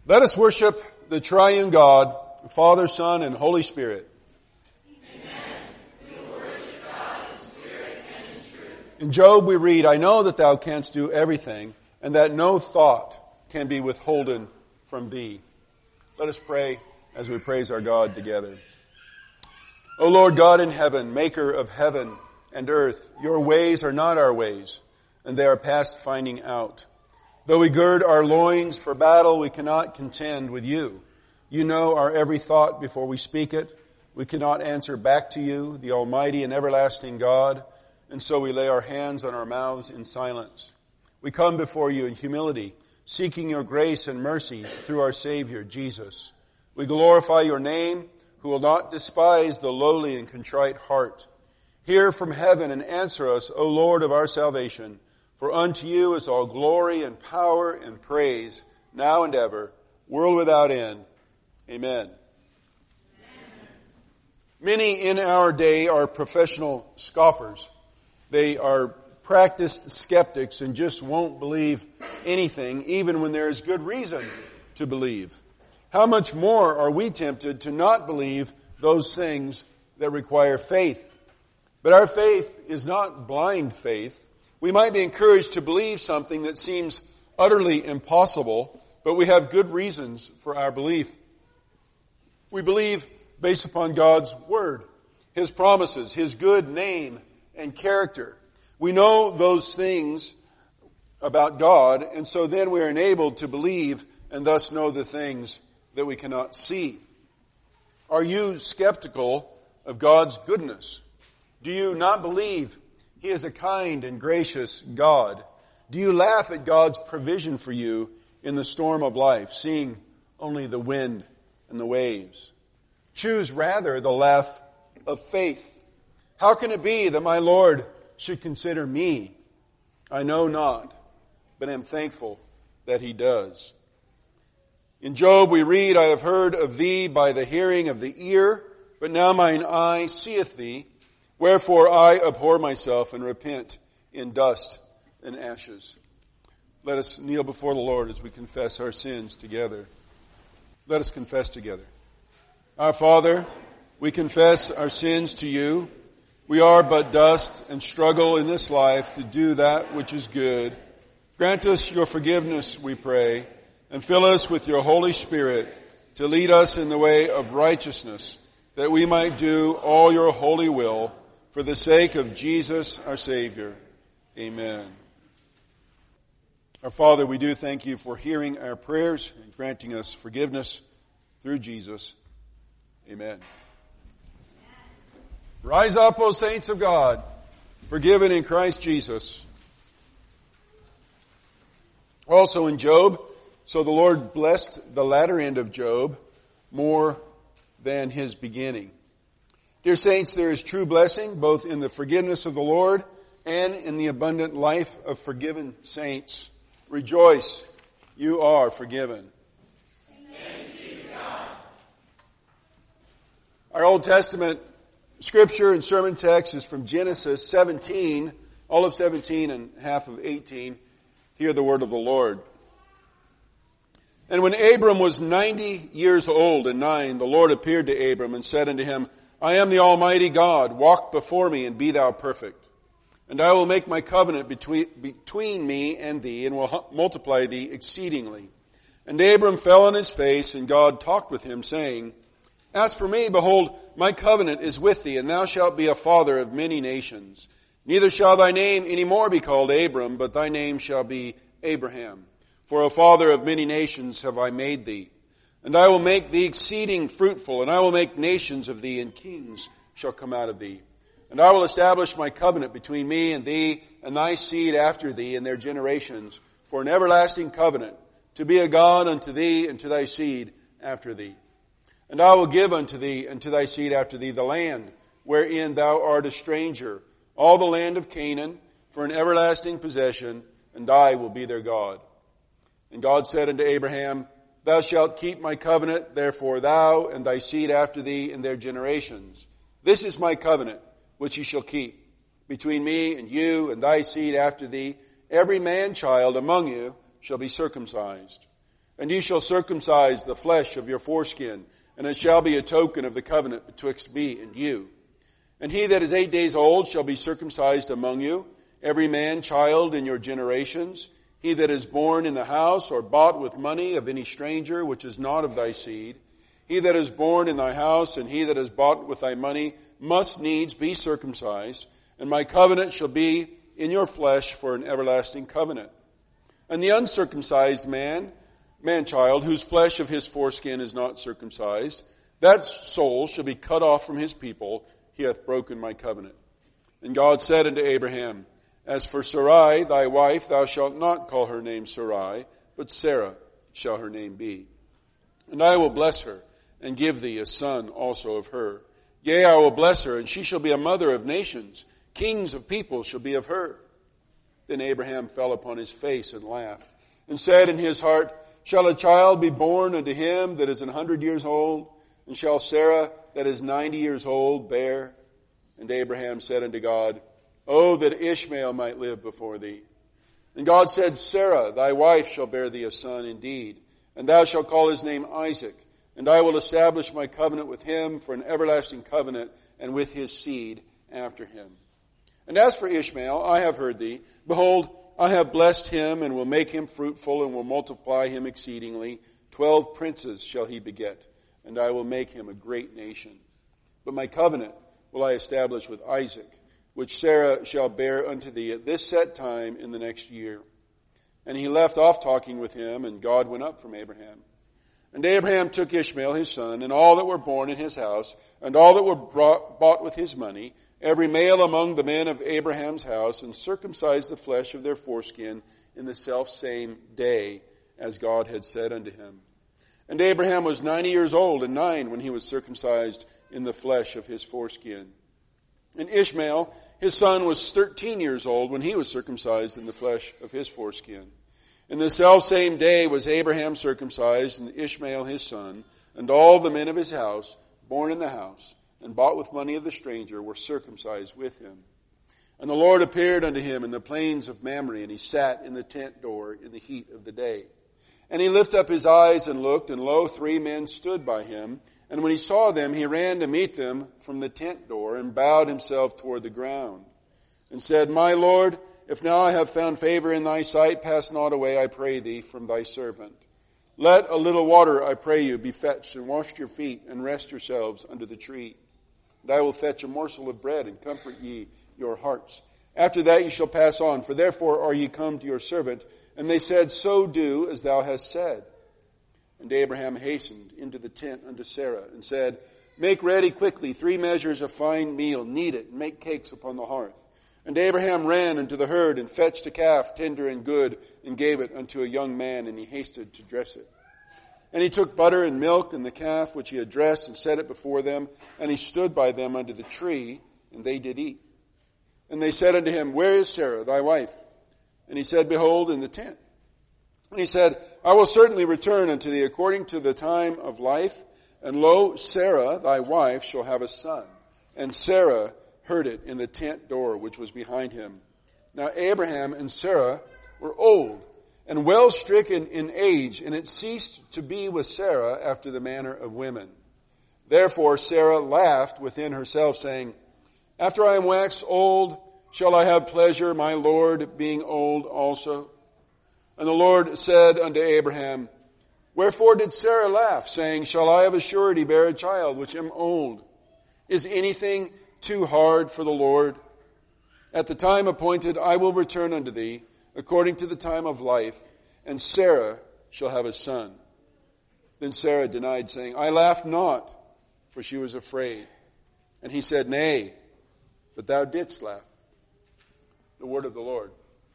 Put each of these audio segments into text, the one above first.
Let us worship the triune God, Father, Son, and Holy Spirit. Amen. We will worship God in spirit and in truth. In Job we read, I know that thou canst do everything, and that no thought can be withholden from thee. Let us pray as we praise our God together. O Lord God in heaven, maker of heaven and earth, your ways are not our ways, and they are past finding out. Though we gird our loins for battle, we cannot contend with you. You know our every thought before we speak it. We cannot answer back to you, the Almighty and everlasting God, and so we lay our hands on our mouths in silence. We come before you in humility, seeking your grace and mercy through our Savior, Jesus. We glorify your name, who will not despise the lowly and contrite heart. Hear from heaven and answer us, O Lord of our salvation. For unto you is all glory and power and praise, now and ever, world without end. Amen. Many in our day are professional scoffers. They are practiced skeptics and just won't believe anything, even when there is good reason to believe. How much more are we tempted to not believe those things that require faith? But our faith is not blind faith. We might be encouraged to believe something that seems utterly impossible, but we have good reasons for our belief. We believe based upon God's Word, His promises, His good name and character. We know those things about God, and so then we are enabled to believe and thus know the things that we cannot see. Are you skeptical of God's goodness? Do you not believe He is a kind and gracious God? Do you laugh at God's provision for you in the storm of life, seeing only the wind and the waves? Choose rather the laugh of faith. How can it be that my Lord should consider me? I know not, but am thankful that He does. In Job we read, I have heard of thee by the hearing of the ear, but now mine eye seeth thee. Wherefore I abhor myself and repent in dust and ashes. Let us kneel before the Lord as we confess our sins together. Let us confess together. Our Father, we confess our sins to you. We are but dust and struggle in this life to do that which is good. Grant us your forgiveness, we pray, and fill us with your Holy Spirit to lead us in the way of righteousness, that we might do all your holy will, for the sake of Jesus, our Savior. Amen. Our Father, we do thank you for hearing our prayers and granting us forgiveness through Jesus. Amen. Rise up, O saints of God, forgiven in Christ Jesus. Also in Job, so the Lord blessed the latter end of Job more than his beginning. Dear saints, there is true blessing both in the forgiveness of the Lord and in the abundant life of forgiven saints. Rejoice, you are forgiven. Thanks be to God. Our Old Testament scripture and sermon text is from Genesis 17, all of 17 and half of 18. Hear the word of the Lord. And when Abram was 90 years old and 9, the Lord appeared to Abram and said unto him, I am the Almighty God. Walk before me and be thou perfect. And I will make my covenant between me and thee, and will multiply thee exceedingly. And Abram fell on his face, and God talked with him, saying, As for me, behold, my covenant is with thee, and thou shalt be a father of many nations. Neither shall thy name any more be called Abram, but thy name shall be Abraham. For a father of many nations have I made thee. And I will make thee exceeding fruitful, and I will make nations of thee, and kings shall come out of thee. And I will establish my covenant between me and thee, and thy seed after thee, and their generations, for an everlasting covenant, to be a God unto thee and to thy seed after thee. And I will give unto thee and to thy seed after thee the land, wherein thou art a stranger, all the land of Canaan, for an everlasting possession, and I will be their God. And God said unto Abraham, Thou shalt keep my covenant, therefore thou and thy seed after thee in their generations. This is my covenant, which ye shall keep, between me and you and thy seed after thee. Every man-child among you shall be circumcised. And ye shall circumcise the flesh of your foreskin, and it shall be a token of the covenant betwixt me and you. And he that is 8 days old shall be circumcised among you, every man child in your generations. He that is born in the house or bought with money of any stranger which is not of thy seed. He that is born in thy house and he that is bought with thy money must needs be circumcised. And my covenant shall be in your flesh for an everlasting covenant. And the uncircumcised man-child, whose flesh of his foreskin is not circumcised, that soul shall be cut off from his people. He hath broken my covenant. And God said unto Abraham, As for Sarai, thy wife, thou shalt not call her name Sarai, but Sarah shall her name be. And I will bless her, and give thee a son also of her. Yea, I will bless her, and she shall be a mother of nations. Kings of people shall be of her. Then Abraham fell upon his face and laughed, and said in his heart, Shall a child be born unto him that is 100 years old? And shall Sarah that is 90 years old bear? And Abraham said unto God, Oh, that Ishmael might live before thee. And God said, Sarah, thy wife, shall bear thee a son indeed, and thou shalt call his name Isaac. And I will establish my covenant with him for an everlasting covenant, and with his seed after him. And as for Ishmael, I have heard thee. Behold, I have blessed him, and will make him fruitful, and will multiply him exceedingly. 12 princes shall he beget, and I will make him a great nation. But my covenant will I establish with Isaac, which Sarah shall bear unto thee at this set time in the next year. And he left off talking with him, and God went up from Abraham. And Abraham took Ishmael his son, and all that were born in his house, and all that were bought with his money, every male among the men of Abraham's house, and circumcised the flesh of their foreskin in the selfsame day, as God had said unto him. And Abraham was 90 years old and 9 when he was circumcised in the flesh of his foreskin. And Ishmael, his son, was 13 years old when he was circumcised in the flesh of his foreskin. In the selfsame day was Abraham circumcised, and Ishmael his son, and all the men of his house, born in the house, and bought with money of the stranger, were circumcised with him. And the Lord appeared unto him in the plains of Mamre, and he sat in the tent door in the heat of the day. And he lifted up his eyes and looked, and lo, 3 men stood by him. And when he saw them, he ran to meet them from the tent door, and bowed himself toward the ground, and said, My Lord, if now I have found favor in thy sight, pass not away, I pray thee, from thy servant. Let a little water, I pray you, be fetched, and wash your feet, and rest yourselves under the tree. And I will fetch a morsel of bread, and comfort ye your hearts. After that ye shall pass on, for therefore are ye come to your servant. And they said, So do as thou hast said. And Abraham hastened into the tent unto Sarah, and said, Make ready quickly 3 measures of fine meal, knead it, and make cakes upon the hearth. And Abraham ran unto the herd, and fetched a calf, tender and good, and gave it unto a young man, and he hasted to dress it. And he took butter and milk and the calf which he had dressed, and set it before them, and he stood by them under the tree, and they did eat. And they said unto him, Where is Sarah, thy wife? And he said, Behold, in the tent. And he said, I will certainly return unto thee according to the time of life, and lo, Sarah, thy wife, shall have a son. And Sarah heard it in the tent door which was behind him. Now Abraham and Sarah were old, and well stricken in age, and it ceased to be with Sarah after the manner of women. Therefore Sarah laughed within herself, saying, After I am waxed old, shall I have pleasure, my Lord, being old also? And the Lord said unto Abraham, Wherefore did Sarah laugh, saying, Shall I of a surety bear a child, which am old? Is anything too hard for the Lord? At the time appointed I will return unto thee, according to the time of life, and Sarah shall have a son. Then Sarah denied, saying, I laughed not, for she was afraid. And he said, Nay, but thou didst laugh. The word of the Lord.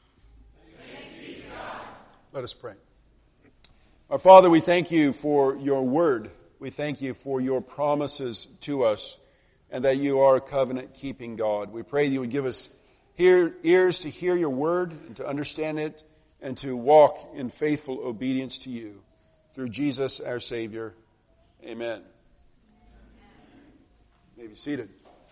Let us pray. Our Father, we thank you for your word. We thank you for your promises to us, and that you are a covenant-keeping God. We pray that you would give us ears to hear your word and to understand it, and to walk in faithful obedience to you. Through Jesus our Savior. Amen. You may be seated.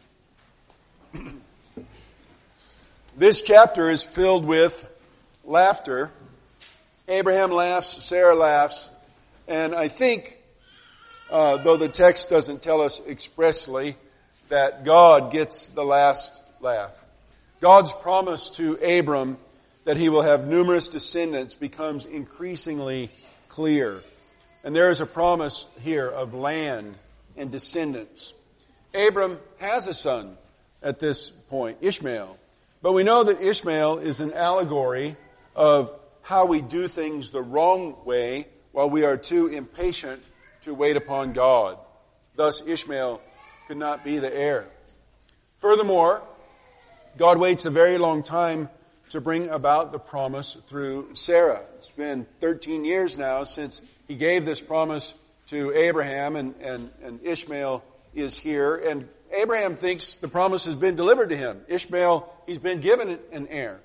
This chapter is filled with laughter. Abraham laughs, Sarah laughs, And I think, though the text doesn't tell us expressly, that God gets the last laugh. God's promise to Abram that he will have numerous descendants becomes increasingly clear. And there is a promise here of land and descendants. Abram has a son at this point, Ishmael. But we know that Ishmael is an allegory of how we do things the wrong way while we are too impatient to wait upon God. Thus, Ishmael could not be the heir. Furthermore, God waits a very long time to bring about the promise through Sarah. It's been 13 years now since he gave this promise to Abraham, and Ishmael is here. And Abraham thinks the promise has been delivered to him. Ishmael, he's been given an heir.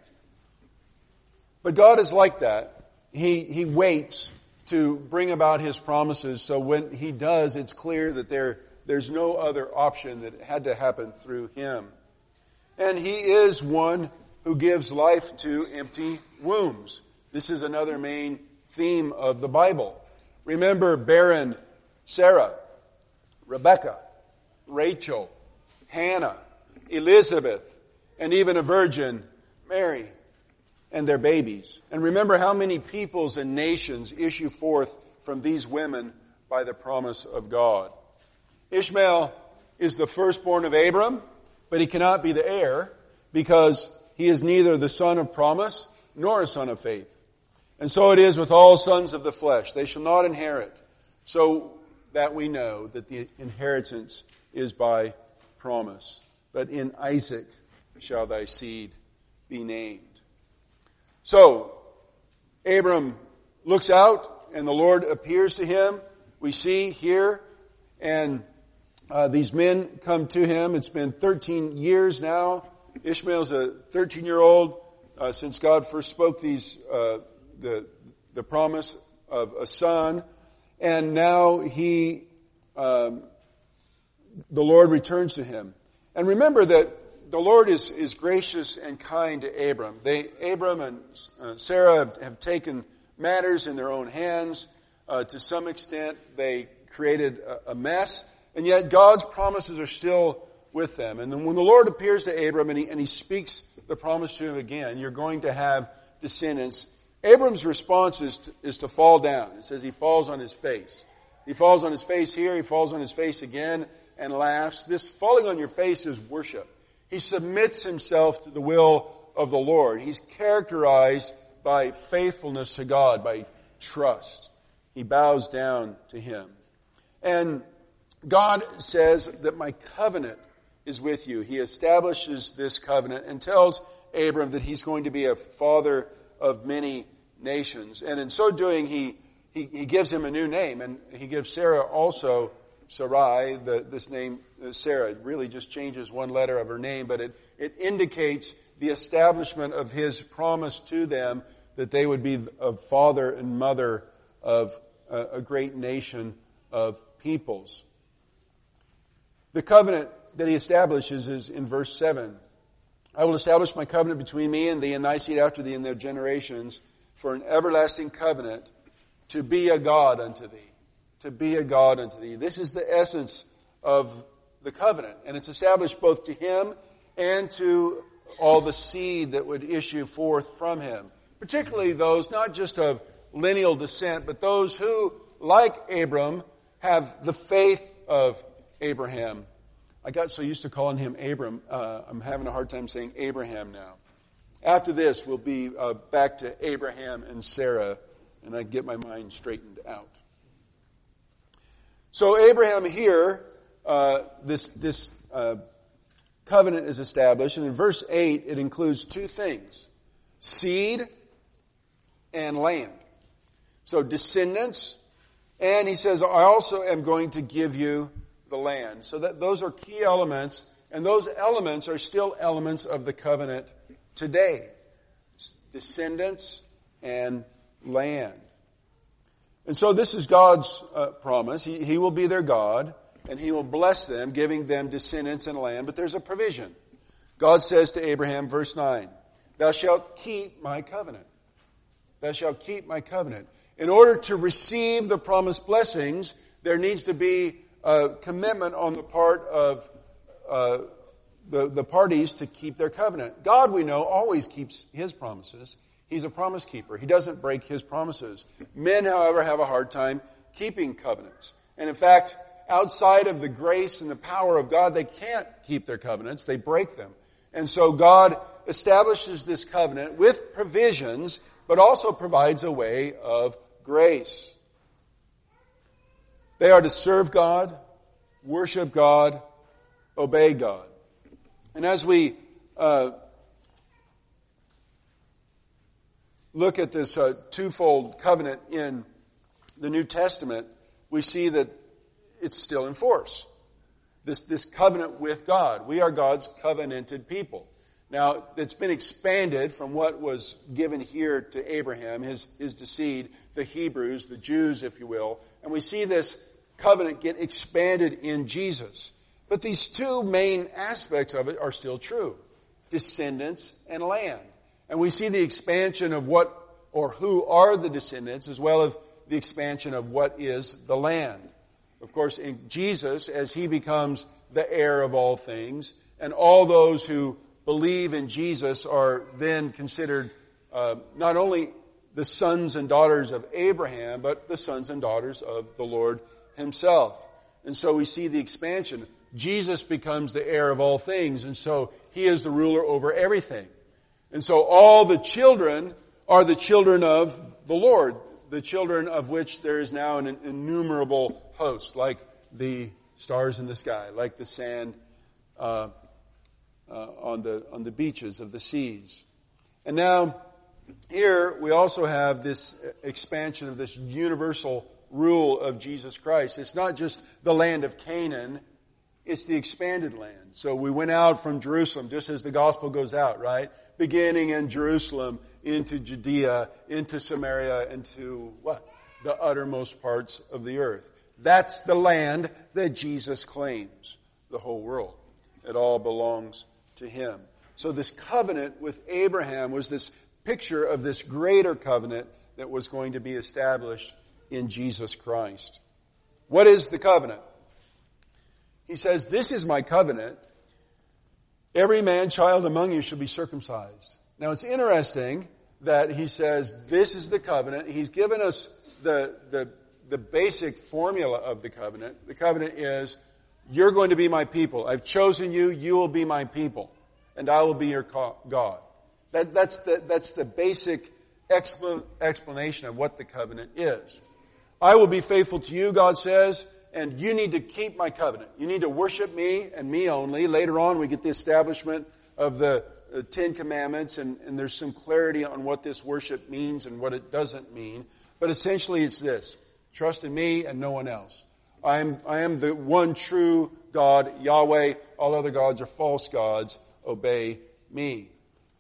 But God is like that. He waits to bring about his promises, so when he does, it's clear that there's no other option, that it had to happen through him. And he is one who gives life to empty wombs. This is another main theme of the Bible. Remember barren Sarah, Rebecca, Rachel, Hannah, Elizabeth, and even a virgin, Mary, and their babies. And remember how many peoples and nations issue forth from these women by the promise of God. Ishmael is the firstborn of Abram, but he cannot be the heir because he is neither the son of promise nor a son of faith. And so it is with all sons of the flesh. They shall not inherit, so that we know that the inheritance is by promise. But in Isaac shall thy seed be named. So, Abram looks out and the Lord appears to him. We see here, and these men come to him. It's been 13 years now. Ishmael's a 13-year-old since God first spoke the promise of a son. And now the Lord returns to him. And remember that the Lord is gracious and kind to Abram. Abram and Sarah have taken matters in their own hands. To some extent, they created a mess. And yet God's promises are still with them. And then when the Lord appears to Abram and he speaks the promise to him again, you're going to have descendants. Abram's response is to fall down. It says he falls on his face. He falls on his face here, he falls on his face again and laughs. This falling on your face is worship. He submits himself to the will of the Lord. He's characterized by faithfulness to God, by trust. He bows down to him. And God says that my covenant is with you. He establishes this covenant and tells Abram that he's going to be a father of many nations. And in so doing, he gives him a new name, and he gives Sarah also Sarai. This name, Sarah, really just changes one letter of her name, but it indicates the establishment of his promise to them that they would be a father and mother of a great nation of peoples. The covenant that he establishes is in verse 7. I will establish my covenant between me and thee and thy seed after thee in their generations for an everlasting covenant to be a God unto thee. To be a God unto thee. This is the essence of the covenant. And it's established both to him and to all the seed that would issue forth from him. Particularly those not just of lineal descent, but those who, like Abram, have the faith of Abraham. I got so used to calling him Abram, I'm having a hard time saying Abraham now. After this, we'll be back to Abraham and Sarah, and I get my mind straightened out. So Abraham here, this covenant is established, and in verse 8 it includes two things: seed and land. So descendants, and he says, I also am going to give you the land. So that those are key elements, and those elements are still elements of the covenant today. Descendants and land. And so this is God's promise. He will be their God, and he will bless them, giving them descendants and land. But there's a provision. God says to Abraham, verse 9, thou shalt keep my covenant. Thou shalt keep my covenant. In order to receive the promised blessings, there needs to be a commitment on the part of the parties to keep their covenant. God, we know, always keeps His promises. He's a promise keeper. He doesn't break His promises. Men, however, have a hard time keeping covenants. And in fact, outside of the grace and the power of God, they can't keep their covenants. They break them. And so God establishes this covenant with provisions, but also provides a way of grace. They are to serve God, worship God, obey God. And as we look at this twofold covenant in the New Testament, we see that it's still in force. This covenant with God. We are God's covenanted people. Now, it's been expanded from what was given here to Abraham, his seed, the Hebrews, the Jews, if you will. And we see this covenant get expanded in Jesus. But these two main aspects of it are still true. Descendants and land. And we see the expansion of what or who are the descendants, as well as the expansion of what is the land. Of course, in Jesus, as He becomes the heir of all things, and all those who believe in Jesus are then considered not only the sons and daughters of Abraham, but the sons and daughters of the Lord Himself. And so we see the expansion. Jesus becomes the heir of all things, and so He is the ruler over everything. And so all the children are the children of the Lord, the children of which there is now an innumerable host, like the stars in the sky, like the sand on the beaches of the seas. And now, here we also have this expansion of this universal rule of Jesus Christ. It's not just the land of Canaan, it's the expanded land. So we went out from Jerusalem, just as the gospel goes out, right? Beginning in Jerusalem, into Judea, into Samaria, into what? The uttermost parts of the earth. That's the land that Jesus claims, the whole world. It all belongs to Him. So this covenant with Abraham was this picture of this greater covenant that was going to be established in Jesus Christ. What is the covenant? He says, "This is my covenant. Every man child among you shall be circumcised." Now it's interesting that He says, this is the covenant. He's given us the basic formula of the covenant. The covenant is, you're going to be my people. I've chosen you. You will be my people. And I will be your God. That's the basic explanation of what the covenant is. I will be faithful to you, God says, and you need to keep my covenant. You need to worship me and me only. Later on, we get the establishment of the Ten Commandments, and there's some clarity on what this worship means and what it doesn't mean. But essentially it's this: trust in me and no one else. I am the one true God, Yahweh. All other gods are false gods. Obey me.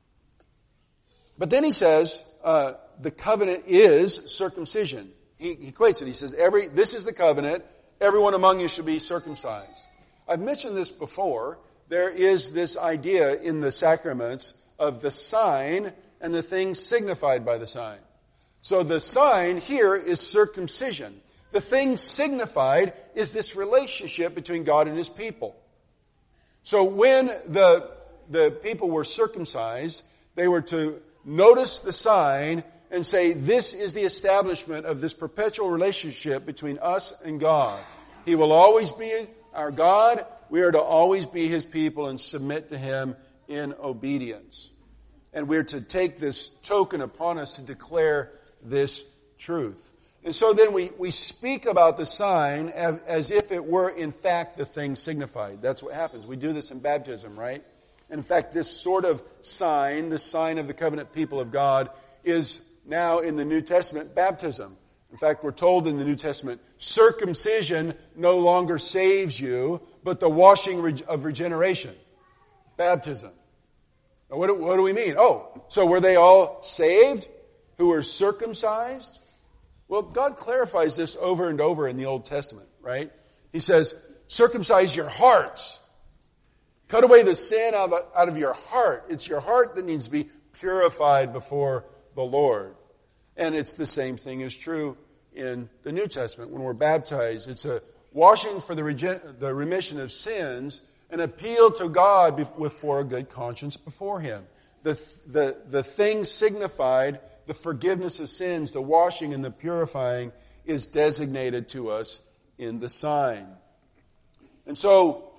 But then He says, the covenant is circumcision. He equates it. He says, this is the covenant. Everyone among you should be circumcised. I've mentioned this before. There is this idea in the sacraments of the sign and the thing signified by the sign. So the sign here is circumcision. The thing signified is this relationship between God and His people. So when the people were circumcised, they were to notice the sign and say, this is the establishment of this perpetual relationship between us and God. He will always be our God. We are to always be His people and submit to Him in obedience. And we're to take this token upon us to declare this truth. And so then we speak about the sign as if it were in fact the thing signified. That's what happens. We do this in baptism, right? And in fact, this sort of sign, the sign of the covenant people of God, is now in the New Testament baptism. In fact, we're told in the New Testament, circumcision no longer saves you, but the washing of regeneration. Baptism. Now, what do we mean? Oh, so were they all saved who were circumcised? Well, God clarifies this over and over in the Old Testament, right? He says, circumcise your hearts. Cut away the sin out of your heart. It's your heart that needs to be purified before the Lord. And it's the same thing is true in the New Testament. When we're baptized, it's a washing for the remission of sins, an appeal to God for a good conscience before Him. The thing signified, the forgiveness of sins, the washing and the purifying, is designated to us in the sign. And so,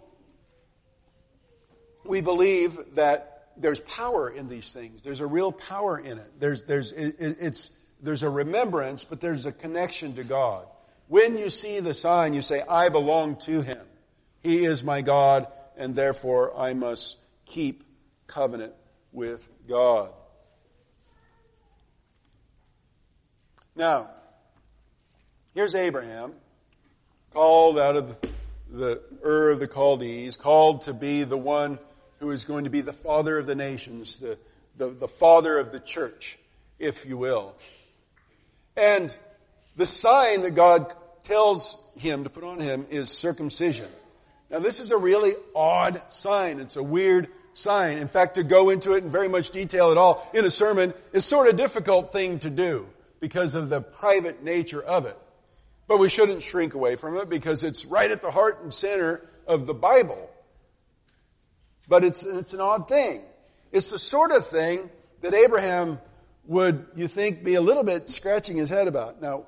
we believe that there's power in these things. There's a real power in it. There's a remembrance, but there's a connection to God. When you see the sign, you say, I belong to Him. He is my God, and therefore I must keep covenant with God. Now, here's Abraham, called out of the Ur of the Chaldees, called to be the one who is going to be the father of the nations, the father of the church, if you will. And the sign that God tells him to put on him is circumcision. Now this is a really odd sign. It's a weird sign. In fact, to go into it in very much detail at all in a sermon is sort of a difficult thing to do because of the private nature of it. But we shouldn't shrink away from it because it's right at the heart and center of the Bible. But it's an odd thing. It's the sort of thing that Abraham would, you think, be a little bit scratching his head about. Now,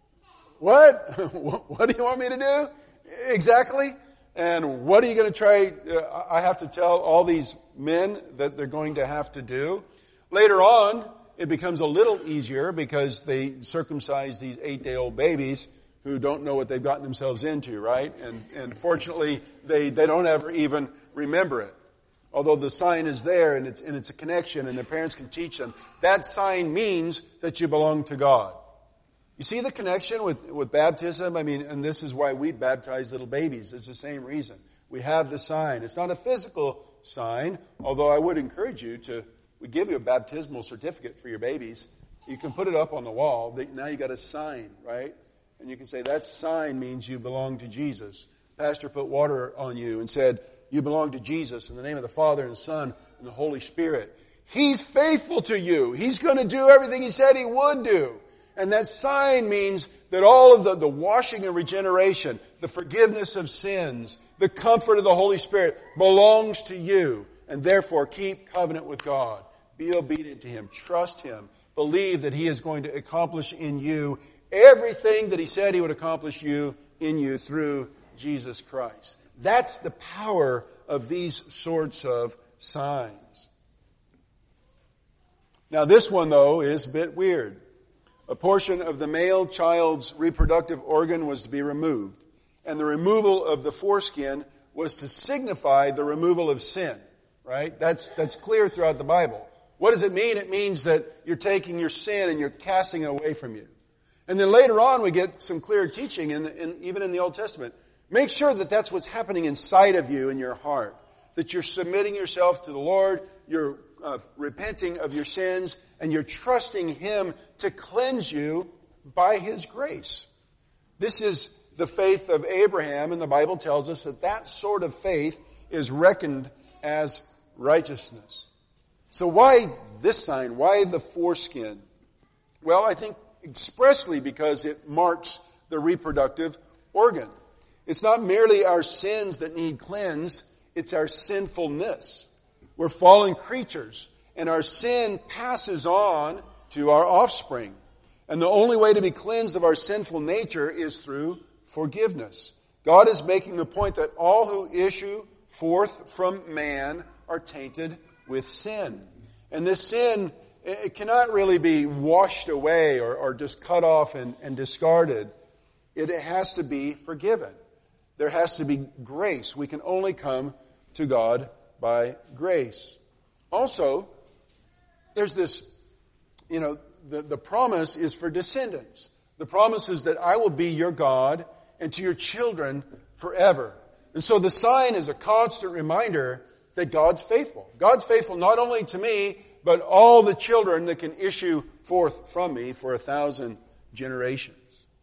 what? What do you want me to do? Exactly. And what are you going to try? I have to tell all these men that they're going to have to do. Later on, it becomes a little easier because they circumcise these 8-day-old babies who don't know what they've gotten themselves into, right? And fortunately, they don't ever even remember it. Although the sign is there and it's a connection and the parents can teach them. That sign means that you belong to God. You see the connection with baptism? I mean, and this is why we baptize little babies. It's the same reason. We have the sign. It's not a physical sign, although I would encourage you we give you a baptismal certificate for your babies. You can put it up on the wall. Now you got a sign, right? And you can say that sign means you belong to Jesus. Pastor put water on you and said, you belong to Jesus in the name of the Father and the Son and the Holy Spirit. He's faithful to you. He's going to do everything He said He would do. And that sign means that all of the washing and regeneration, the forgiveness of sins, the comfort of the Holy Spirit belongs to you. And therefore keep covenant with God. Be obedient to Him. Trust Him. Believe that He is going to accomplish in you everything that He said He would accomplish in you through Jesus Christ. That's the power of these sorts of signs. Now this one, though, is a bit weird. A portion of the male child's reproductive organ was to be removed, and the removal of the foreskin was to signify the removal of sin, right? That's clear throughout the Bible. What does it mean? It means that you're taking your sin and you're casting it away from you. And then later on we get some clear teaching, even in the Old Testament. Make sure that that's what's happening inside of you in your heart. That you're submitting yourself to the Lord, you're repenting of your sins, and you're trusting Him to cleanse you by His grace. This is the faith of Abraham, and the Bible tells us that sort of faith is reckoned as righteousness. So why this sign? Why the foreskin? Well, I think expressly because it marks the reproductive organ. It's not merely our sins that need cleansed, it's our sinfulness. We're fallen creatures, and our sin passes on to our offspring. And the only way to be cleansed of our sinful nature is through forgiveness. God is making the point that all who issue forth from man are tainted with sin. And this sin, it cannot really be washed away or just cut off and discarded. It has to be forgiven. There has to be grace. We can only come to God by grace. Also, there's this, the promise is for descendants. The promise is that I will be your God and to your children forever. And so the sign is a constant reminder that God's faithful. God's faithful not only to me, but all the children that can issue forth from me for 1,000 generations.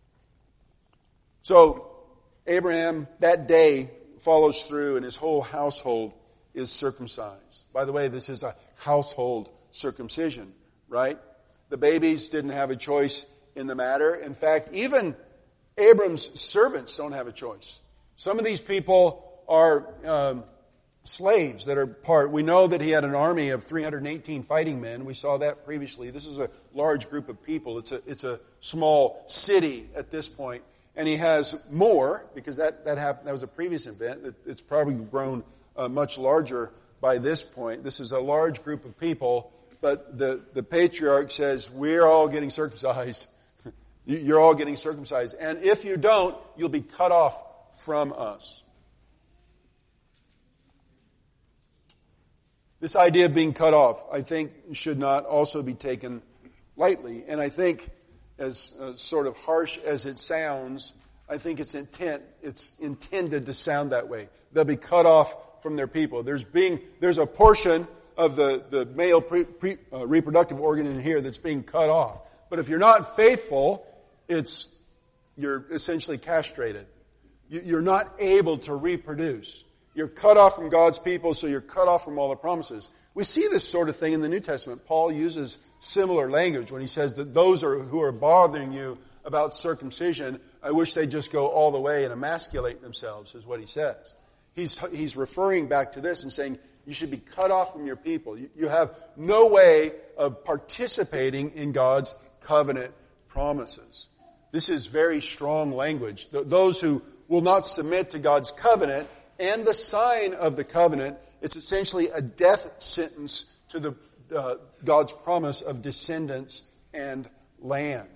So, Abraham, that day, follows through and his whole household is circumcised. By the way, this is a household circumcision, right? The babies didn't have a choice in the matter. In fact, even Abram's servants don't have a choice. Some of these people are slaves that are part. We know that he had an army of 318 fighting men. We saw that previously. This is a large group of people. It's a small city at this point. And he has more, because that happened. That was a previous event. It's probably grown much larger by this point. This is a large group of people, but the patriarch says, we're all getting circumcised. You're all getting circumcised. And if you don't, you'll be cut off from us. This idea of being cut off, I think, should not also be taken lightly. And I think, as sort of harsh as it sounds, I think it's intended to sound that way. They'll be cut off from their people. There's a portion of the male reproductive organ in here that's being cut off. But if you're not faithful, you're essentially castrated. You're not able to reproduce. You're cut off from God's people, so you're cut off from all the promises. We see this sort of thing in the New Testament. Paul uses similar language when he says that those who are bothering you about circumcision, I wish they'd just go all the way and emasculate themselves, is what he says. He's referring back to this and saying you should be cut off from your people. You have no way of participating in God's covenant promises. This is very strong language. Those who will not submit to God's covenant and the sign of the covenant, it's essentially a death sentence to God's promise of descendants and land.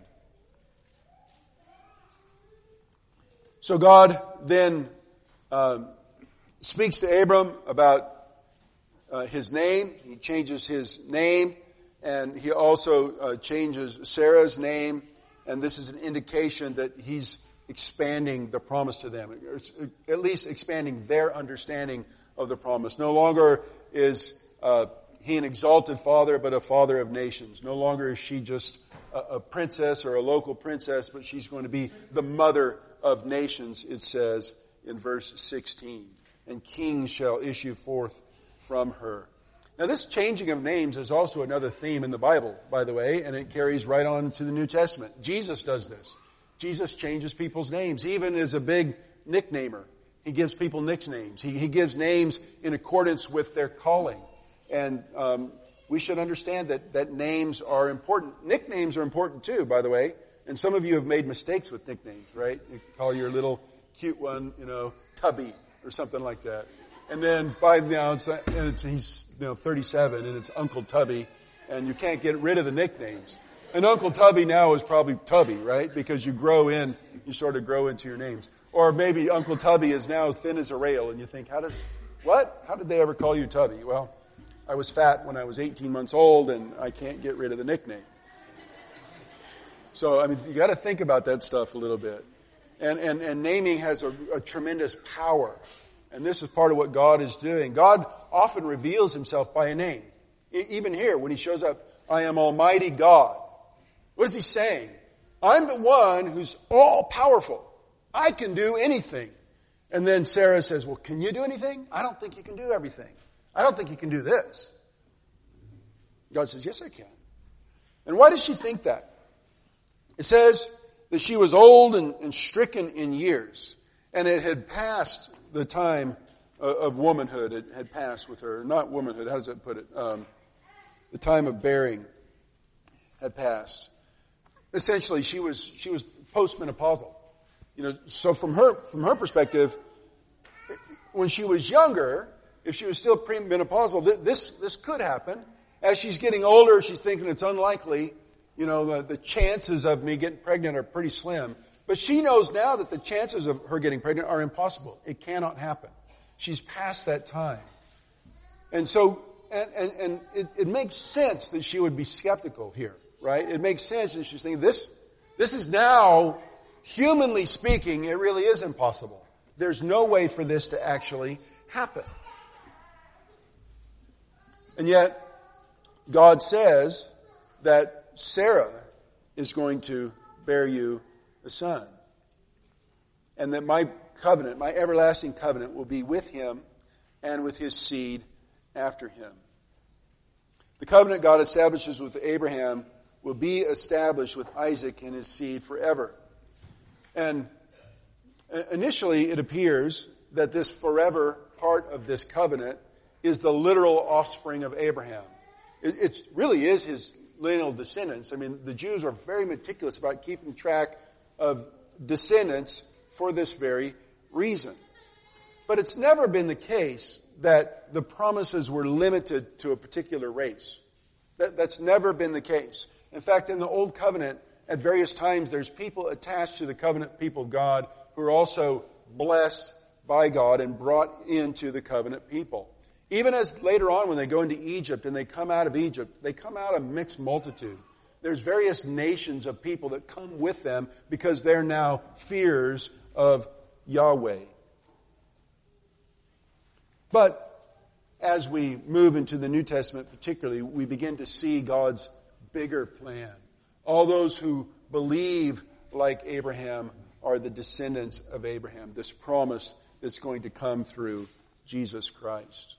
So God then speaks to Abram about his name. He changes his name, and he also changes Sarah's name, and this is an indication that he's expanding the promise to them, or at least expanding their understanding of the promise. No longer is he an exalted father, but a father of nations. No longer is she just a princess or a local princess, but she's going to be the mother of nations, it says in verse 16. And kings shall issue forth from her. Now this changing of names is also another theme in the Bible, by the way, and it carries right on to the New Testament. Jesus does this. Jesus changes people's names. He even is a big nicknamer. He gives people nicknames. He gives names in accordance with their calling. And we should understand that names are important. Nicknames are important too, by the way. And some of you have made mistakes with nicknames, right? You call your little cute one, Tubby or something like that. And then by now he's 37 and it's Uncle Tubby, and you can't get rid of the nicknames. And Uncle Tubby now is probably Tubby, right? Because you sort of grow into your names. Or maybe Uncle Tubby is now thin as a rail, and you think, how did they ever call you Tubby? Well, I was fat when I was 18 months old, and I can't get rid of the nickname. So, you gotta think about that stuff a little bit. And naming has a tremendous power. And this is part of what God is doing. God often reveals himself by a name. Even here, when he shows up, I am Almighty God. What is he saying? I'm the one who's all powerful. I can do anything. And then Sarah says, well, can you do anything? I don't think you can do everything. I don't think you can do this. God says, yes, I can. And why does she think that? It says that she was old and stricken in years. And it had passed the time of womanhood. It had passed with her. Not womanhood, how does it put it? The time of bearing had passed. Essentially, she was postmenopausal. So from her perspective, when she was younger, if she was still premenopausal, this could happen. As she's getting older, she's thinking it's unlikely. The chances of me getting pregnant are pretty slim. But she knows now that the chances of her getting pregnant are impossible. It cannot happen. She's past that time. And so, and it makes sense that she would be skeptical here, right? It makes sense that she's thinking, this is now, humanly speaking, it really is impossible. There's no way for this to actually happen. And yet, God says that Sarah is going to bear you a son. And that my covenant, my everlasting covenant, will be with him and with his seed after him. The covenant God establishes with Abraham will be established with Isaac and his seed forever. And initially it appears that this forever part of this covenant is the literal offspring of Abraham. It really is his lineal descendants. I mean, the Jews are very meticulous about keeping track of descendants for this very reason. But it's never been the case that the promises were limited to a particular race. That's never been the case. In fact, in the Old Covenant, at various times, there's people attached to the covenant people of God who are also blessed by God and brought into the covenant people. Even as later on when they go into Egypt and they come out of Egypt, they come out a mixed multitude. There's various nations of people that come with them because they're now fears of Yahweh. But as we move into the New Testament particularly, we begin to see God's bigger plan. All those who believe like Abraham are the descendants of Abraham, this promise that's going to come through Jesus Christ.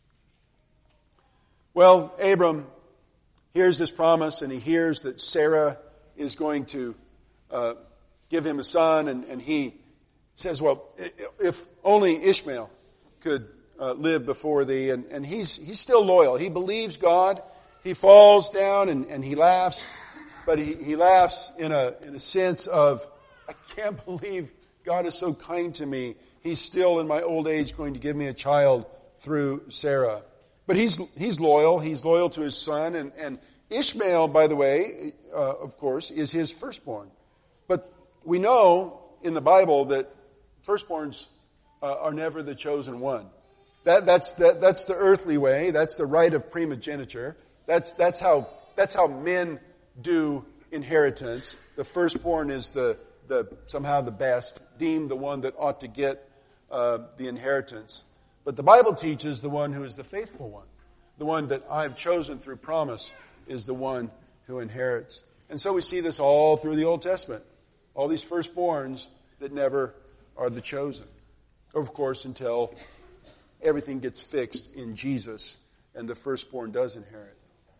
Well, Abram hears this promise, and he hears that Sarah is going to give him a son, and he says, well, if only Ishmael could live before thee. And he's still loyal. He believes God. He falls down and he laughs, but he laughs in a sense of, I can't believe God is so kind to me. He's still in my old age going to give me a child through Sarah. But he's loyal. He's loyal to his son. And Ishmael, by the way, of course, is his firstborn. But we know in the Bible that firstborns are never the chosen one. That's the earthly way. That's the right of primogeniture. That's how men do inheritance. The firstborn is somehow the best, deemed the one that ought to get the inheritance. But the Bible teaches the one who is the faithful one. The one that I've chosen through promise is the one who inherits. And so we see this all through the Old Testament. All these firstborns that never are the chosen. Of course, until everything gets fixed in Jesus and the firstborn does inherit.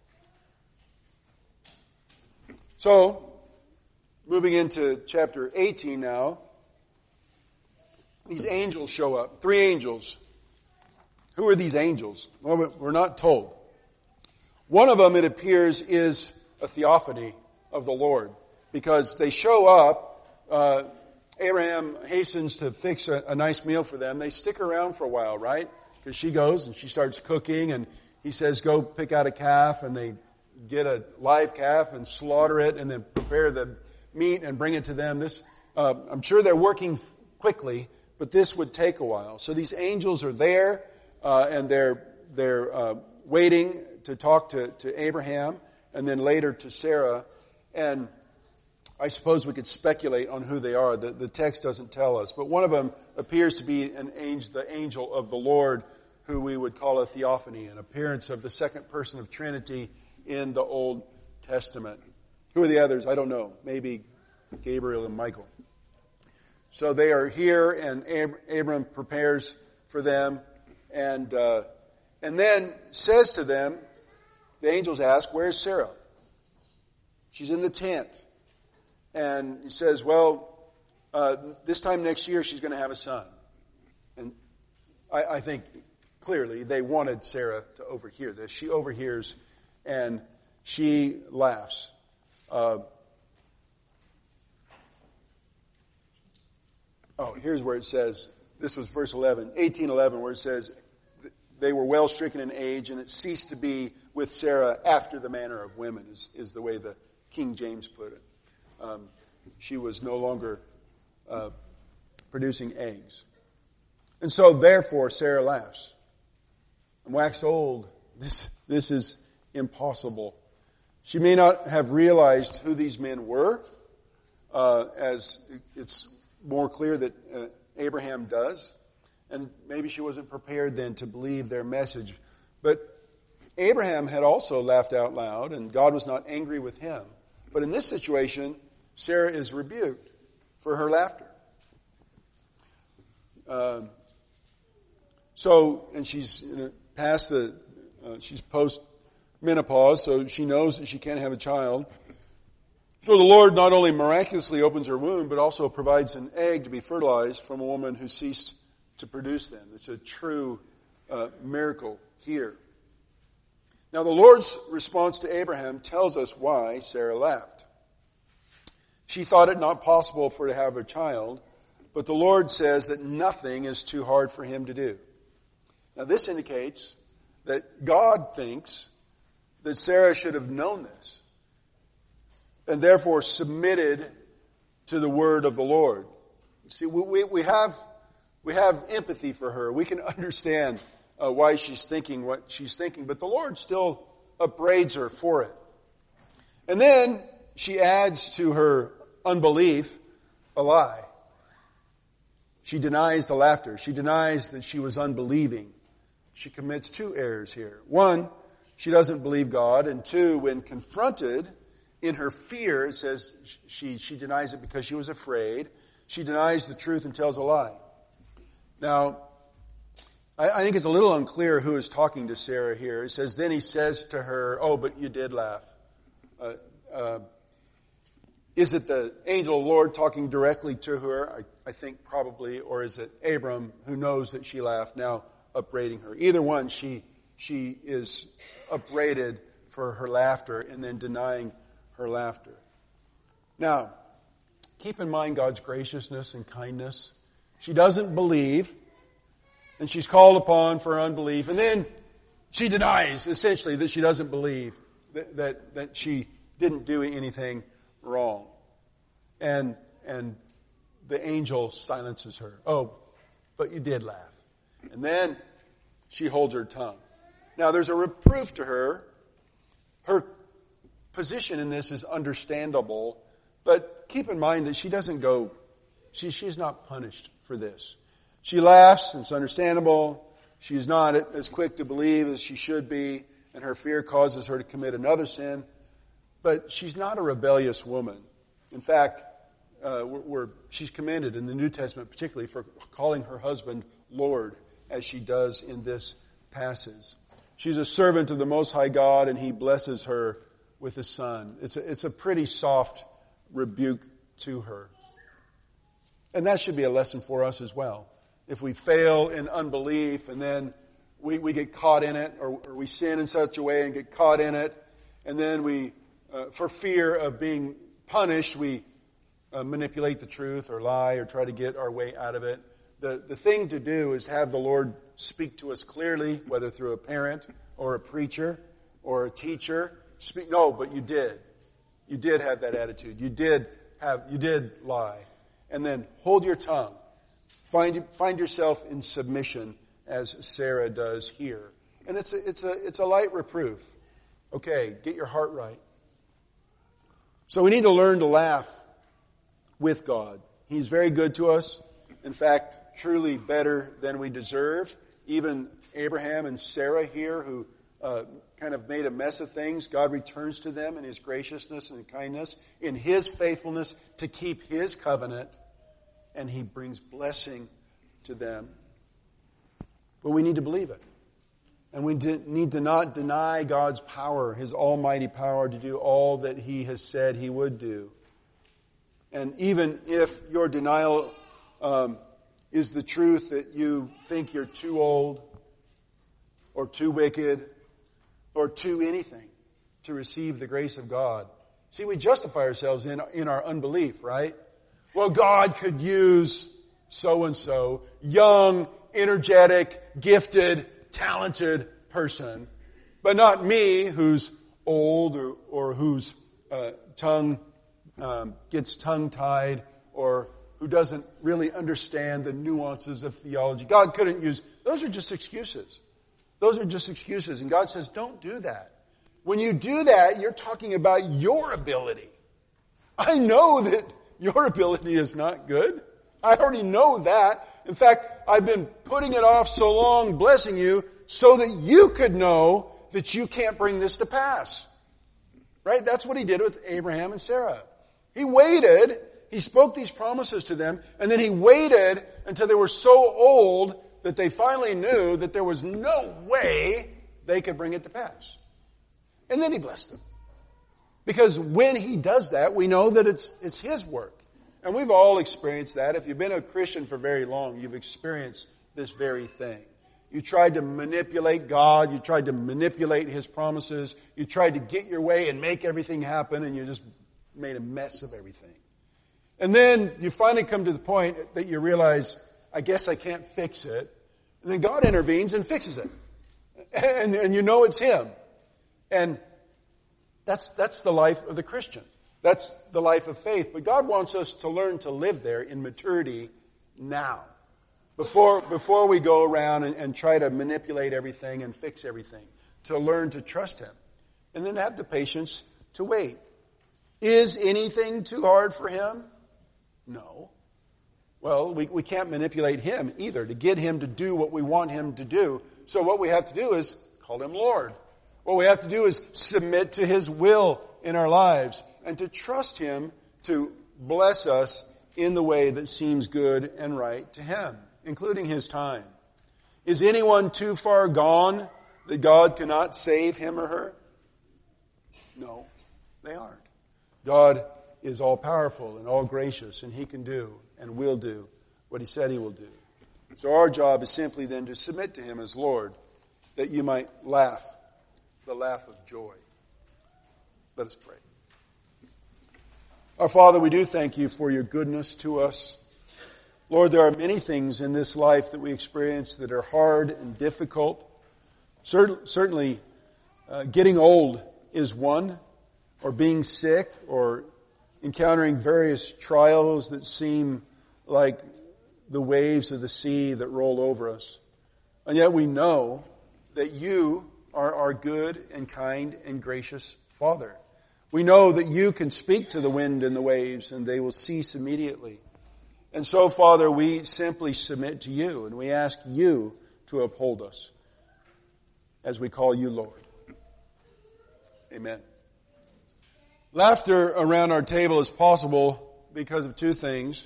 So, moving into chapter 18 now, these angels show up. 3 angels. Who are these angels? Well, we're not told. One of them, it appears, is a theophany of the Lord, because they show up. Abraham hastens to fix a nice meal for them. They stick around for a while, right? Because she goes and she starts cooking, and he says, go pick out a calf, and they get a live calf and slaughter it and then prepare the meat and bring it to them. I'm sure they're working quickly, but this would take a while. So these angels are there, and they're waiting to talk to Abraham and then later to Sarah. And I suppose we could speculate on who they are. The text doesn't tell us. But one of them appears to be the angel of the Lord, who we would call a theophany, an appearance of the second person of Trinity in the Old Testament. Who are the others? I don't know. Maybe Gabriel and Michael. So they are here, and Abram prepares for them, and then says to them, the angels ask, where's Sarah? She's in the tent. And he says, well, this time next year she's going to have a son. And I think clearly they wanted Sarah to overhear this. She overhears and she laughs. Here's where it says, this was verse 18:11, where it says, they were well stricken in age, and it ceased to be with Sarah after the manner of women, is the way the King James put it. She was no longer producing eggs. And so therefore Sarah laughs. I'm waxed old. This is impossible. She may not have realized who these men were, as it's more clear that Abraham does. And maybe she wasn't prepared then to believe their message. But Abraham had also laughed out loud, and God was not angry with him. But in this situation, Sarah is rebuked for her laughter. And she's past she's post menopause, so she knows that she can't have a child. So the Lord not only miraculously opens her womb, but also provides an egg to be fertilized from a woman who ceased to produce them. It's a true miracle here. Now the Lord's response to Abraham tells us why Sarah laughed. She thought it not possible for her to have a child, but the Lord says that nothing is too hard for him to do. Now this indicates that God thinks that Sarah should have known this and therefore submitted to the word of the Lord. See, we have empathy for her. We can understand why she's thinking what she's thinking, but the Lord still upbraids her for it. And then she adds to her unbelief a lie. She denies the laughter. She denies that she was unbelieving. She commits two errors here. One, she doesn't believe God. And two, when confronted in her fear, it says she denies it because she was afraid. She denies the truth and tells a lie. Now, I think it's a little unclear who is talking to Sarah here. It says, then he says to her, oh, but you did laugh. Is it the angel of the Lord talking directly to her? I think probably. Or is it Abram who knows that she laughed, now upbraiding her? Either one, she is upbraided for her laughter and then denying her laughter. Now, keep in mind God's graciousness and kindness. She doesn't believe, and she's called upon for her unbelief, and then she denies, essentially, that she doesn't believe, that she didn't do anything wrong. And the angel silences her. Oh, but you did laugh. And then she holds her tongue. Now there's a reproof to her. Her position in this is understandable, but keep in mind that she doesn't go, she's not punished for this. She laughs, and it's understandable. She's not as quick to believe as she should be, and her fear causes her to commit another sin. But she's not a rebellious woman. In fact, she's commended in the New Testament particularly for calling her husband Lord, as she does in this passage. She's a servant of the Most High God, and he blesses her with a son. It's a pretty soft rebuke to her. And that should be a lesson for us as well. If we fail in unbelief and then we get caught in it, or we sin in such a way and get caught in it, and then we, for fear of being punished, we manipulate the truth or lie or try to get our way out of it. The thing to do is have the Lord speak to us clearly, whether through a parent or a preacher or a teacher. No, but you did. You did have that attitude. You did lie. And then hold your tongue. Find yourself in submission, as Sarah does here. And it's a light reproof. Okay, get your heart right. So we need to learn to laugh with God. He's very good to us. In fact, truly better than we deserve. Even Abraham and Sarah here, who kind of made a mess of things, God returns to them in his graciousness and kindness, in his faithfulness to keep his covenant, and he brings blessing to them. But we need to believe it. And we need to not deny God's power, his almighty power to do all that he has said he would do. And even if your denial is the truth that you think you're too old or too wicked or too anything to receive the grace of God. See, we justify ourselves in our unbelief, right? Well, God could use so-and-so, young, energetic, gifted, talented person, but not me, who's old or whose tongue gets tongue-tied, or who doesn't really understand the nuances of theology. God couldn't use, those are just excuses. Those are just excuses. And God says, don't do that. When you do that, you're talking about your ability. I know that your ability is not good. I already know that. In fact, I've been putting it off so long, blessing you, so that you could know that you can't bring this to pass. Right? That's what he did with Abraham and Sarah. He waited. He spoke these promises to them, and then he waited until they were so old that they finally knew that there was no way they could bring it to pass. And then he blessed them. Because when He does that, we know that it's His work. And we've all experienced that. If you've been a Christian for very long, you've experienced this very thing. You tried to manipulate God. You tried to manipulate His promises. You tried to get your way and make everything happen, and you just made a mess of everything. And then you finally come to the point that you realize, I guess I can't fix it. And then God intervenes and fixes it. And you know it's Him. And that's the life of the Christian. That's the life of faith. But God wants us to learn to live there in maturity now. Before we go around and try to manipulate everything and fix everything. To learn to trust Him. And then have the patience to wait. Is anything too hard for Him? No. Well, we can't manipulate Him either to get Him to do what we want Him to do. So what we have to do is call Him Lord. What we have to do is submit to His will in our lives and to trust Him to bless us in the way that seems good and right to Him, including His time. Is anyone too far gone that God cannot save him or her? No, they aren't. God is all powerful and all gracious, and He can do and will do what He said He will do. So our job is simply then to submit to Him as Lord, that you might laugh, the laugh of joy. Let us pray. Our Father, we do thank You for Your goodness to us. Lord, there are many things in this life that we experience that are hard and difficult. Certainly, getting old is one, or being sick, or encountering various trials that seem like the waves of the sea that roll over us. And yet we know that You are our good and kind and gracious Father. We know that You can speak to the wind and the waves and they will cease immediately. And so, Father, we simply submit to You and we ask You to uphold us as we call You Lord. Amen. Laughter around our table is possible because of two things.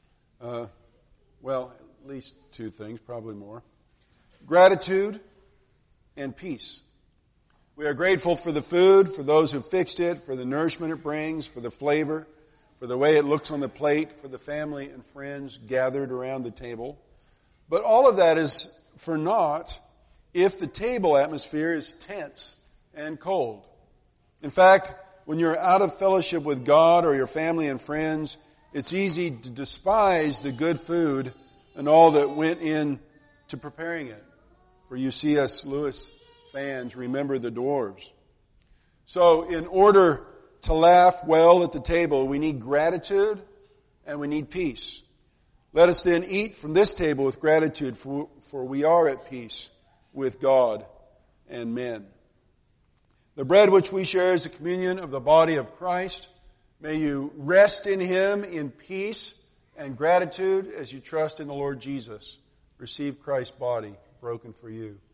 Well, at least two things, probably more. Gratitude and peace. We are grateful for the food, for those who fixed it, for the nourishment it brings, for the flavor, for the way it looks on the plate, for the family and friends gathered around the table. But all of that is for naught if the table atmosphere is tense and cold. In fact, when you're out of fellowship with God or your family and friends, it's easy to despise the good food and all that went in to preparing it. For you C.S. Lewis fans remember the dwarves. So in order to laugh well at the table, we need gratitude and we need peace. Let us then eat from this table with gratitude, for we are at peace with God and men. The bread which we share is the communion of the body of Christ. May you rest in Him in peace and gratitude as you trust in the Lord Jesus. Receive Christ's body broken for you.